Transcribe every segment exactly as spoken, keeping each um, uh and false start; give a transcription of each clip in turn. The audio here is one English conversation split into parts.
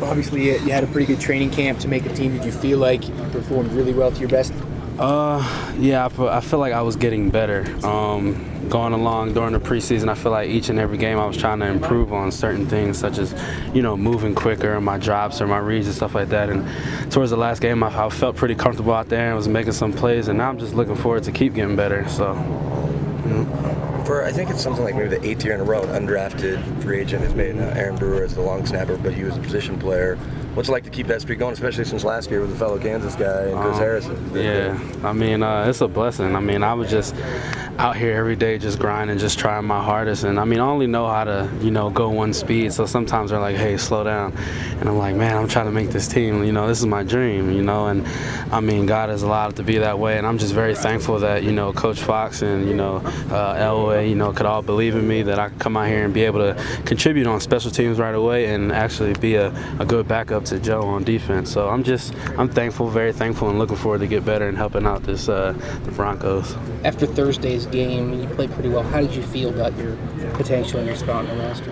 Obviously, you had a pretty good training camp to make the team. Did you feel like you performed really well to your best? Uh, yeah, I, I feel like I was getting better. Um, going along during the preseason, I feel like each and every game I was trying to improve on certain things, such as, you know, moving quicker, my drops or my reads and stuff like that. And towards the last game, I, I felt pretty comfortable out there and was making some plays. And now I'm just looking forward to keep getting better. So. Mm-hmm. For I think it's something like maybe the eighth year in a row, an undrafted free agent has made uh, Aaron Brewer as the long snapper, but you as a position player. What's it like to keep that streak going, especially since last year with a fellow Kansas guy and Chris um, Harrison? Yeah, I mean, uh, it's a blessing. I mean, I was just out here every day just grinding, just trying my hardest. And, I mean, I only know how to, you know, go one speed. So sometimes they're like, hey, slow down. And I'm like, man, I'm trying to make this team. You know, this is my dream, you know. And, I mean, God has allowed it to be that way. And I'm just very thankful that, you know, Coach Fox and, you know, uh, Elway, you know, could all believe in me that I could come out here and be able to contribute on special teams right away and actually be a, a good backup to Joe on defense. So I'm just, I'm thankful, very thankful, and looking forward to get better and helping out this uh, the Broncos. After Thursday's game, you played pretty well. How did you feel about your potential and your spot in the roster?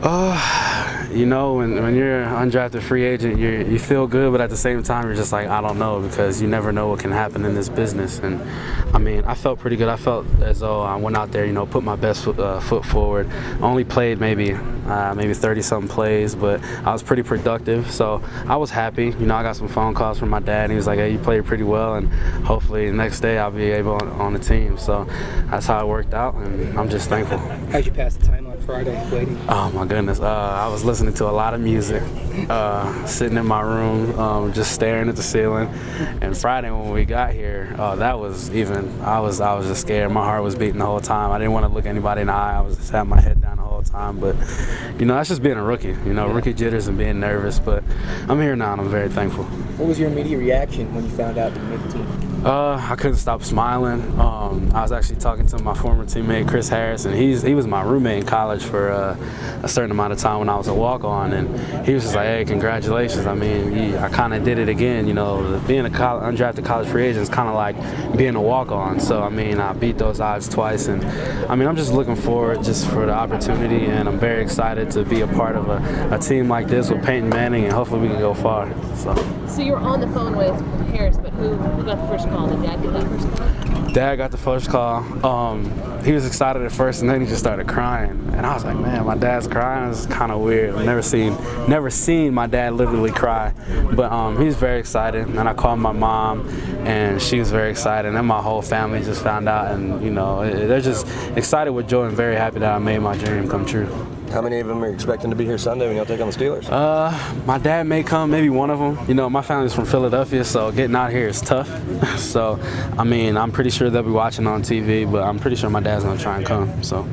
Uh, you know, when, when you're an undrafted free agent, you you feel good, but at the same time, you're just like, I don't know, because you never know what can happen in this business. And, I mean, I felt pretty good. I felt as though I went out there, you know, put my best foot, uh, foot forward. I only played maybe uh, maybe thirty-something plays, but I was pretty productive. So I was happy. You know, I got some phone calls from my dad, and he was like, hey, you played pretty well, and hopefully the next day I'll be able on, on the team. So that's how it worked out, and I'm just thankful. How'd you pass the time on Friday, waiting? Oh, my goodness. Uh, I was listening to a lot of music, uh, sitting in my room, um, just staring at the ceiling. And Friday when we got here, uh, that was even, I was I was just scared. My heart was beating the whole time. I didn't want to look anybody in the eye. I was just having my head down the whole time. But, you know, that's just being a rookie, you know, rookie jitters and being nervous. But I'm here now, and I'm very thankful. What was your immediate reaction when you found out that you made the team? Uh, I couldn't stop smiling. Um, I was actually talking to my former teammate, Chris Harris, and he's, he was my roommate in college for uh, a certain amount of time when I was a walk-on, and he was just like, hey, congratulations. I mean, he, I kind of did it again. You know, being a college, undrafted college free agent is kind of like being a walk-on. So, I mean, I beat those odds twice, and, I mean, I'm just looking forward just for the opportunity, and I'm very excited to be a part of a, a team like this with Peyton Manning, and hopefully we can go far. So, so you were on the phone with Harris, but who, who got the first call? Did Dad get the first call? Dad got the first call. Um, he was excited at first, and then he just started crying. And I was like, man, my dad's crying. It's kind of weird. I've never seen, never seen my dad literally cry. But um, he was very excited. And I called my mom, and she was very excited. And then my whole family just found out, and you know, they're just excited with joy and very happy that I made my dream come true. How many of them are you expecting to be here Sunday when you'll take on the Steelers? Uh, my dad may come, maybe one of them. You know, my family's from Philadelphia, so getting out here is tough. So, I mean, I'm pretty sure they'll be watching on T V, but I'm pretty sure my dad's gonna try and come. So,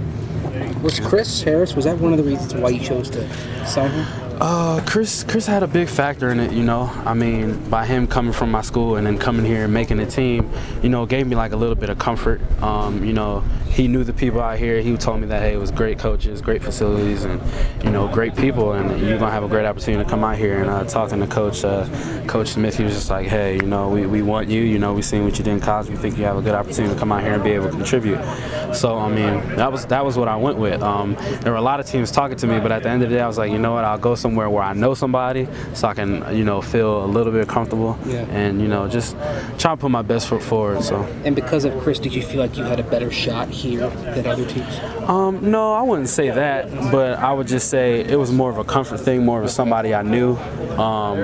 was Chris Harris, was that one of the reasons why you chose to sign him? Uh, Chris Chris had a big factor in it, you know. I mean, by him coming from my school and then coming here and making the team, you know, gave me like a little bit of comfort. Um, you know, he knew the people out here. He told me that, hey, it was great coaches, great facilities, and, you know, great people, and you're going to have a great opportunity to come out here. And uh, talking to Coach uh, Coach Smith, he was just like, hey, you know, we, we want you. You know, we seen what you did in college. We think you have a good opportunity to come out here and be able to contribute. So, I mean, that was that was what I went with. Um, there were a lot of teams talking to me, but at the end of the day, I was like, you know what, I'll go somewhere where I know somebody so I can, you know, feel a little bit comfortable yeah. and, you know, just try to put my best foot forward. So. And because of Chris, did you feel like you had a better shot here than other teams? Um, no, I wouldn't say that, but I would just say it was more of a comfort thing, more of somebody I knew. Um,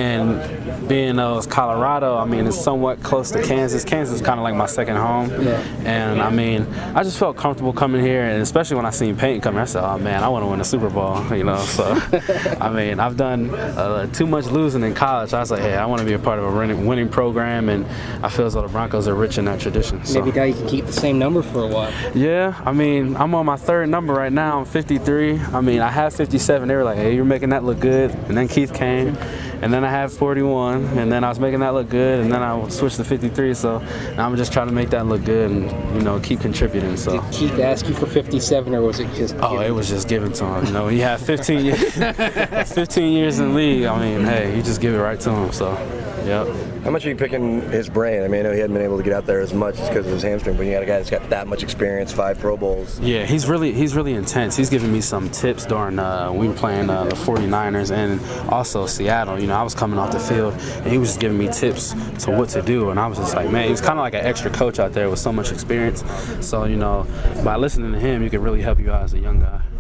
and being uh, Colorado, I mean, it's somewhat close to Kansas. Kansas is kind of like my second home. Yeah. And, I mean, I just felt comfortable coming here, and especially when I seen Peyton come here, I said, oh, man, I want to win a Super Bowl, you know. So, I mean, I've done uh, too much losing in college. I was like, hey, I want to be a part of a winning, winning program, and I feel as though the Broncos are rich in that tradition. So. Maybe now you can keep the same number for a while. Yeah, I mean, I'm on my third number right now. I'm fifty-three. I mean, I have fifty-seven. They were like, hey, you're making that look good. And then Keith came, and then I have forty-one, and then I was making that look good, and then I switched to fifty-three. So now I'm just trying to make that look good and, you know, keep contributing. So. Did Keith ask you for fifty-seven, or was it just? Oh, it was just given to him. You know, when you have fifteen years, fifteen years in the league, I mean, hey, you just give it right to him. So. Yep. How much are you picking his brain? I mean, I know he hadn't been able to get out there as much because of his hamstring, but you got a guy that's got that much experience, five Pro Bowls. Yeah, he's really he's really intense. He's giving me some tips during uh, we were playing uh, the forty-niners and also Seattle. You know, I was coming off the field and he was just giving me tips to what to do, and I was just like, man, he was kind of like an extra coach out there with so much experience. So, you know, by listening to him, he could really help you out as a young guy.